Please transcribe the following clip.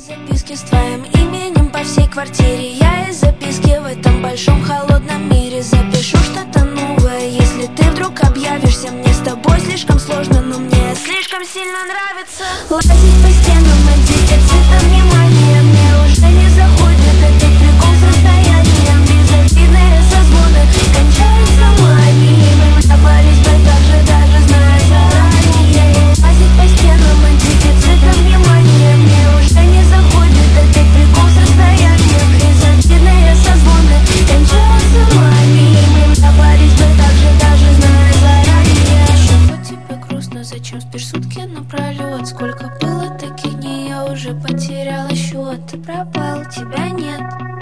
Записки с твоим именем по всей квартире. Я из записки в этом большом холодном мире запишу что-то новое. Если ты вдруг объявишься, мне с тобой слишком сложно, но мне слишком сильно нравится лазить по стенам от дефицита внимания. Мне уже не заходит этот прикол с расстоянием. Безобидные созвоны кончаются магией. Мы напались бы так же, даже зная заранее. Лазить по стенам от дефицита внимания. Мне уже не заходит этот прикол с расстоянием. Безобидные созвоны кончаются магией. Мы напались бы так же, даже зная заранее. Что тебе грустно, зачем спишь сутки напролет? Сколько было таких дней, я уже потеряла счет. Ты пропал, тебя нет.